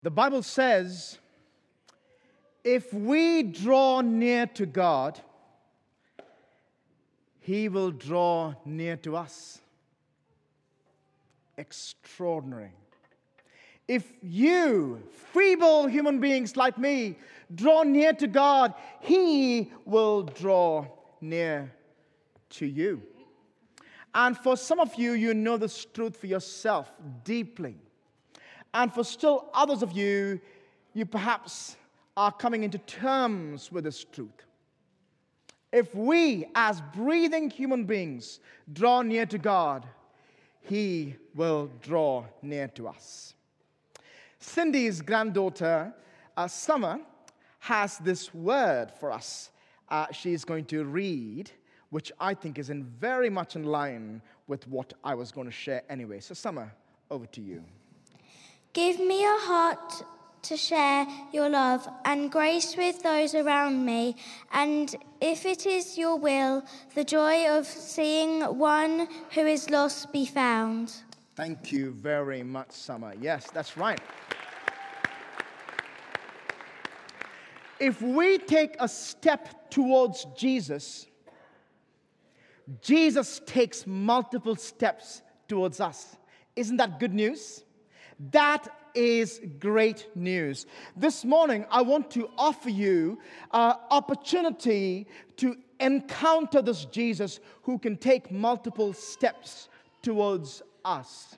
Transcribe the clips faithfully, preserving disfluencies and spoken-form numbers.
The Bible says, if we draw near to God, He will draw near to us. Extraordinary. If you, feeble human beings like me, draw near to God, He will draw near to you. And for some of you, you know this truth for yourself deeply. And for still others of you, you perhaps are coming into terms with this truth. If we, as breathing human beings, draw near to God, He will draw near to us. Cindy's granddaughter, uh, Summer, has this word for us. Uh, she's going to read, which I think is in very much in line with what I was going to share anyway. So, Summer, over to you. Give me a heart to share your love and grace with those around me, and if it is your will, the joy of seeing one who is lost be found. Thank you very much, Summer. Yes, that's right. If we take a step towards Jesus, Jesus takes multiple steps towards us. Isn't that good news? That is great news. This morning, I want to offer you an opportunity to encounter this Jesus who can take multiple steps towards us.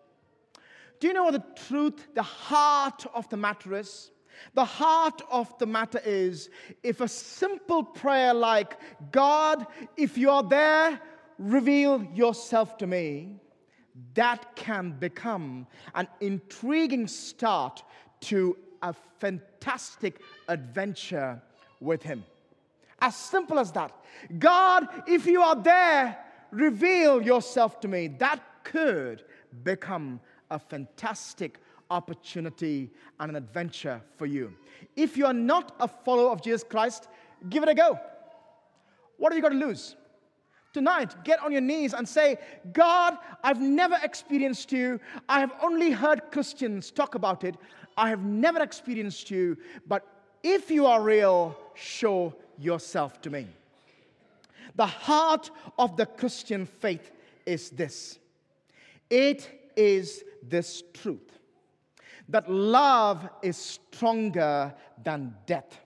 Do you know what the truth, the heart of the matter is? The heart of the matter is, if a simple prayer like, God, if you are there, reveal yourself to me, that can become an intriguing start to a fantastic adventure with Him. As simple as that. God, if you are there, reveal yourself to me. That could become a fantastic opportunity and an adventure for you. If you are not a follower of Jesus Christ, give it a go. What have you got to lose? Tonight, get on your knees and say, God, I've never experienced you. I have only heard Christians talk about it. I have never experienced you. But if you are real, show yourself to me. The heart of the Christian faith is this. It is this truth, that love is stronger than death.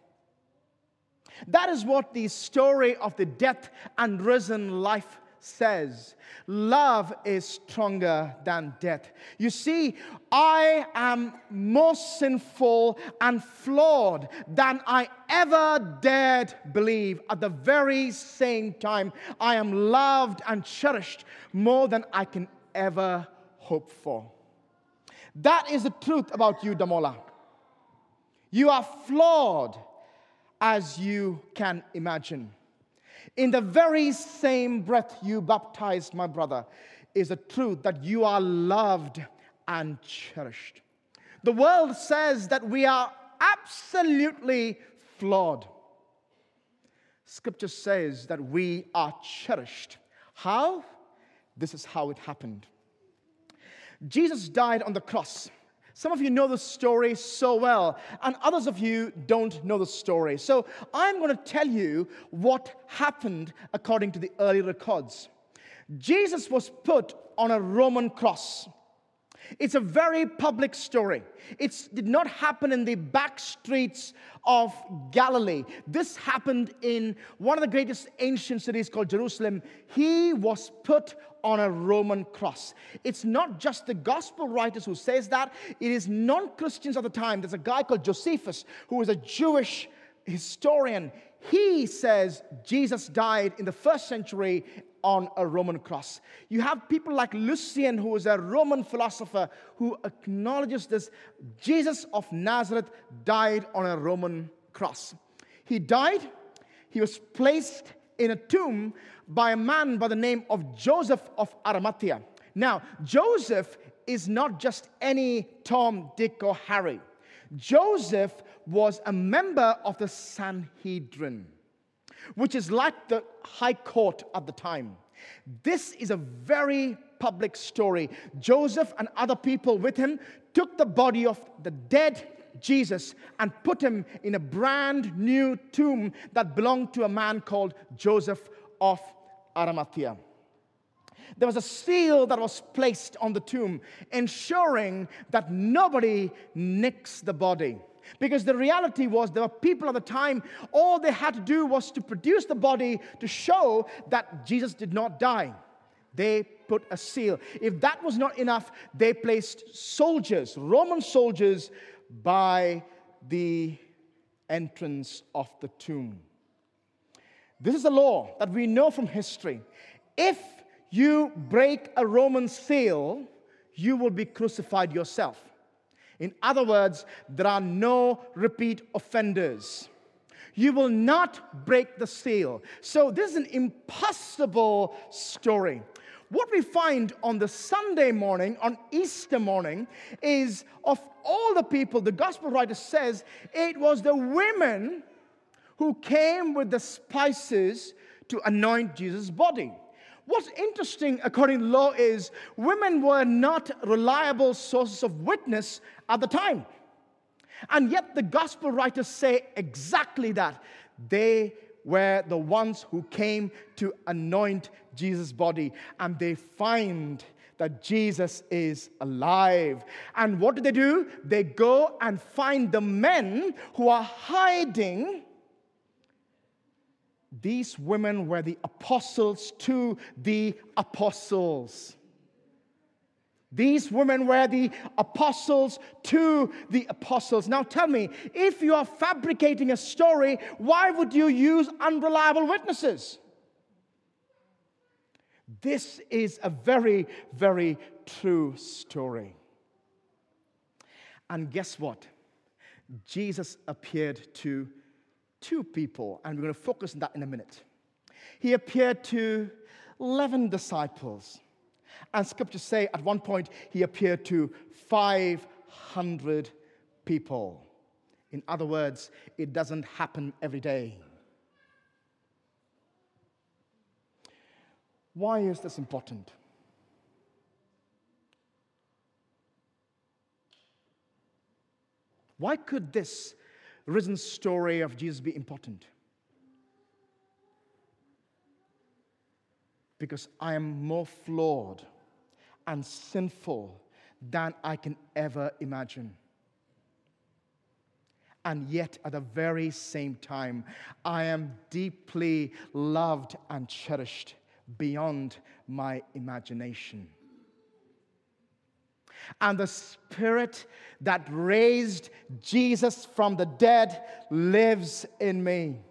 That is what the story of the death and risen life says. Love is stronger than death. You see, I am more sinful and flawed than I ever dared believe. At the very same time, I am loved and cherished more than I can ever hope for. That is the truth about you, Damola. You are flawed as you can imagine. In the very same breath you baptized my brother is the truth that you are loved and cherished. The world says that we are absolutely flawed. Scripture says that we are cherished. How? This is how it happened. Jesus died on the cross. Some of you know the story so well, and others of you don't know the story. So I'm going to tell you what happened according to the early records. Jesus was put on a Roman cross. It's a very public story. It did not happen in the back streets of Galilee. This happened in one of the greatest ancient cities called Jerusalem. He was put on a Roman cross. It's not just the gospel writers who says that. It is non-Christians of the time. There's a guy called Josephus who was a Jewish historian. He says Jesus died in the first century on a Roman cross. You have people like Lucian, who is a Roman philosopher, who acknowledges this. Jesus of Nazareth died on a Roman cross. He died. He was placed in a tomb by a man by the name of Joseph of Arimathea. Now, Joseph is not just any Tom, Dick, or Harry. Joseph was a member of the Sanhedrin, which is like the high court at the time. This is a very public story. Joseph and other people with him took the body of the dead Jesus and put him in a brand new tomb that belonged to a man called Joseph of Arimathea. There was a seal that was placed on the tomb, ensuring that nobody nicks the body. Because the reality was there were people at the time, all they had to do was to produce the body to show that Jesus did not die. They put a seal. If that was not enough, they placed soldiers, Roman soldiers, by the entrance of the tomb. This is a law that we know from history. If you break a Roman seal, you will be crucified yourself. In other words, there are no repeat offenders. You will not break the seal. So this is an impossible story. What we find on the Sunday morning, on Easter morning, is of all the people, the gospel writer says, it was the women who came with the spices to anoint Jesus' body. What's interesting, according to law, is women were not reliable sources of witness at the time. And yet the gospel writers say exactly that. They were the ones who came to anoint Jesus' body. And they find that Jesus is alive. And what do they do? They go and find the men who are hiding. These women were the apostles to the apostles. These women were the apostles to the apostles. Now tell me, if you are fabricating a story, why would you use unreliable witnesses? This is a very, very true story. And guess what? Jesus appeared to two people, and we're going to focus on that in a minute. He appeared to eleven disciples. And scriptures say at one point he appeared to five hundred people. In other words, it doesn't happen every day. Why is this important? Why could this risen story of Jesus be important? Because I am more flawed and sinful than I can ever imagine. And yet, at the very same time, I am deeply loved and cherished beyond my imagination. And the Spirit that raised Jesus from the dead lives in me.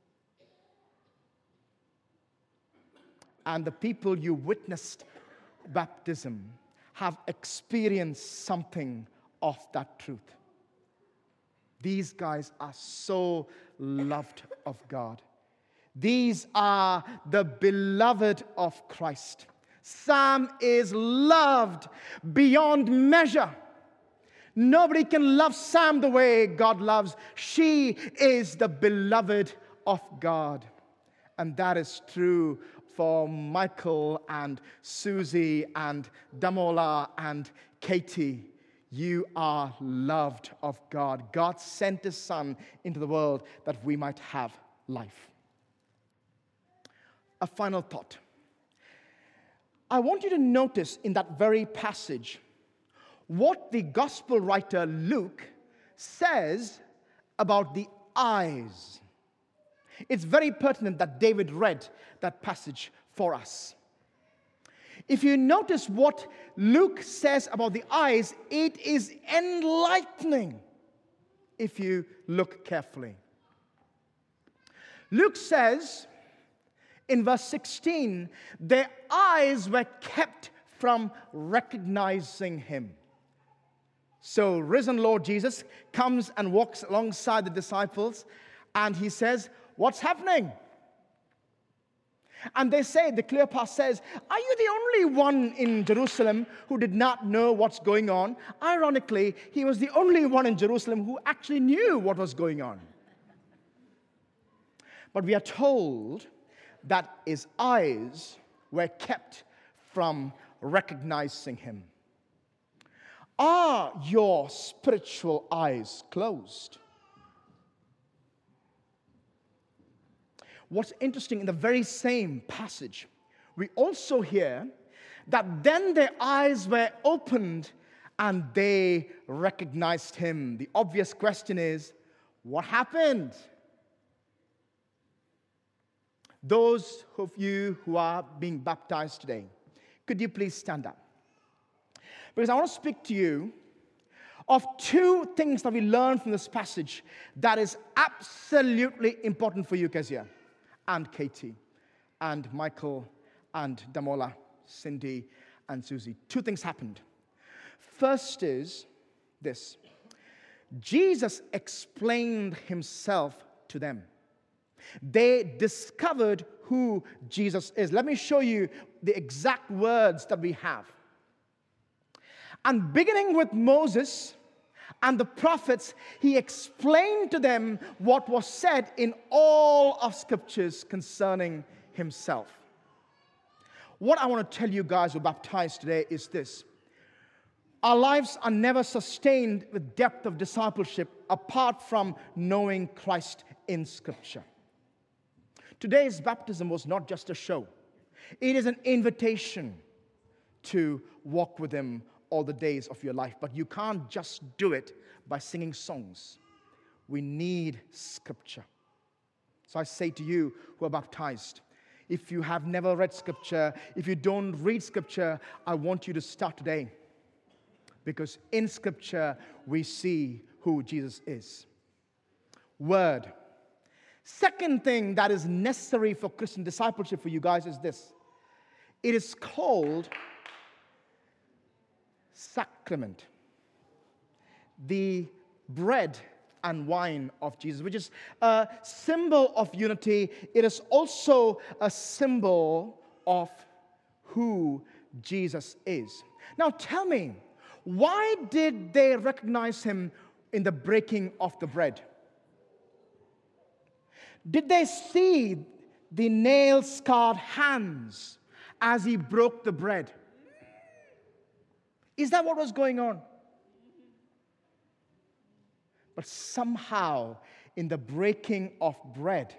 And the people you witnessed baptism have experienced something of that truth. These guys are so loved of God. These are the beloved of Christ. Sam is loved beyond measure. Nobody can love Sam the way God loves. She is the beloved of God. And that is true for Michael and Susie and Damola and Katie. You are loved of God. God sent His Son into the world that we might have life. A final thought. I want you to notice in that very passage what the gospel writer Luke says about the eyes. It's very pertinent that David read that passage for us. If you notice what Luke says about the eyes, it is enlightening if you look carefully. Luke says in verse sixteen, their eyes were kept from recognizing him. So risen Lord Jesus comes and walks alongside the disciples, and he says, "What's happening?" And they say, the Cleopas says, "Are you the only one in Jerusalem who did not know what's going on?" Ironically, he was the only one in Jerusalem who actually knew what was going on. But we are told that his eyes were kept from recognizing him. Are your spiritual eyes closed? What's interesting, in the very same passage, we also hear that then their eyes were opened and they recognized him. The obvious question is, what happened? Those of you who are being baptized today, could you please stand up? Because I want to speak to you of two things that we learn from this passage that is absolutely important for you, Kezia, and Katie, and Michael, and Damola, Cindy, and Susie. Two things happened. First is this. Jesus explained himself to them. They discovered who Jesus is. Let me show you the exact words that we have. And beginning with Moses and the prophets, he explained to them what was said in all of scriptures concerning himself. What I want to tell you guys who are baptized today is this. Our lives are never sustained with depth of discipleship apart from knowing Christ in Scripture. Today's baptism was not just a show. It is an invitation to walk with him all the days of your life. But you can't just do it by singing songs. We need Scripture. So I say to you who are baptized, if you have never read Scripture, if you don't read Scripture, I want you to start today. Because in Scripture, we see who Jesus is. Word. Second thing that is necessary for Christian discipleship for you guys is this. It is called sacrament. The bread and wine of Jesus, which is a symbol of unity. It is also a symbol of who Jesus is. Now tell me, why did they recognize him in the breaking of the bread? Did they see the nail-scarred hands as he broke the bread? Is that what was going on? But somehow, in the breaking of bread,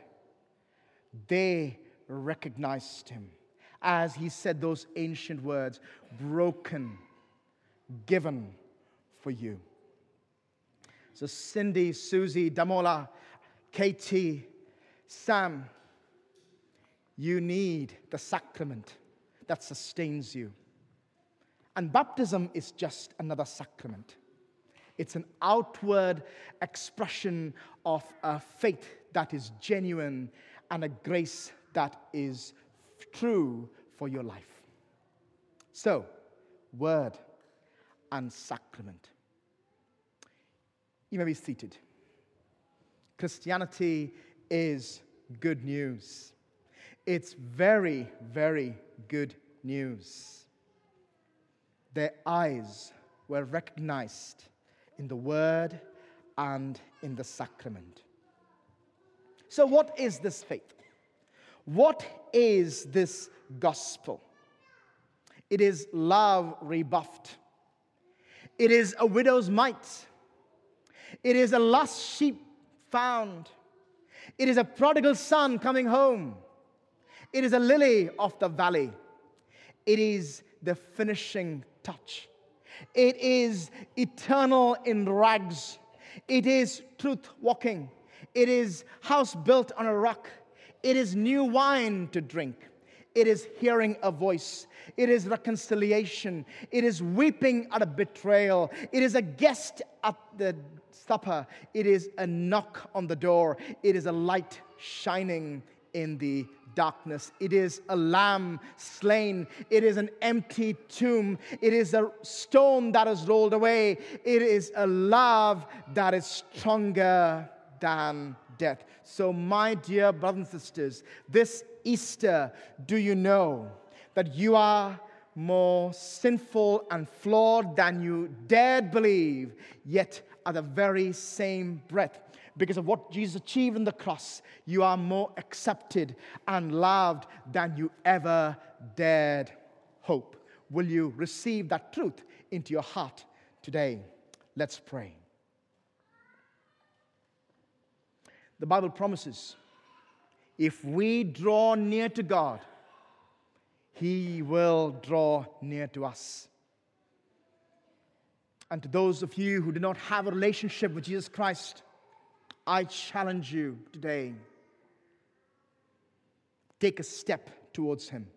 they recognized him as he said those ancient words, broken, given for you. So Cindy, Susie, Damola, Katie, Sam, you need the sacrament that sustains you. And baptism is just another sacrament. It's an outward expression of a faith that is genuine and a grace that is true for your life. So, word and sacrament. You may be seated. Christianity is good news. It's very, very good news. Their eyes were recognized in the word and in the sacrament. So what is this faith? What is this gospel? It is love rebuffed. It is a widow's mite. It is a lost sheep found. It is a prodigal son coming home. It is a lily of the valley. It is the finishing touch. It is eternal in rags. It is truth walking. It is house built on a rock. It is new wine to drink. It is hearing a voice. It is reconciliation. It is weeping at a betrayal. It is a guest at the supper. It is a knock on the door. It is a light shining in the darkness. It is a lamb slain. It is an empty tomb. It is a stone that is rolled away. It is a love that is stronger than death. So, my dear brothers and sisters, this Easter, do you know that you are more sinful and flawed than you dared believe, yet at the very same breath, because of what Jesus achieved on the cross, you are more accepted and loved than you ever dared hope. Will you receive that truth into your heart today. Let's pray. The Bible promises, if we draw near to God, He will draw near to us. And to those of you who do not have a relationship with Jesus Christ, I challenge you today. Take a step towards Him.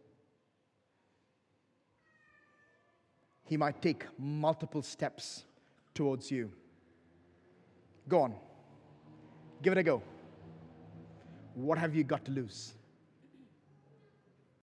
He might take multiple steps towards you. Go on. Give it a go. What have you got to lose?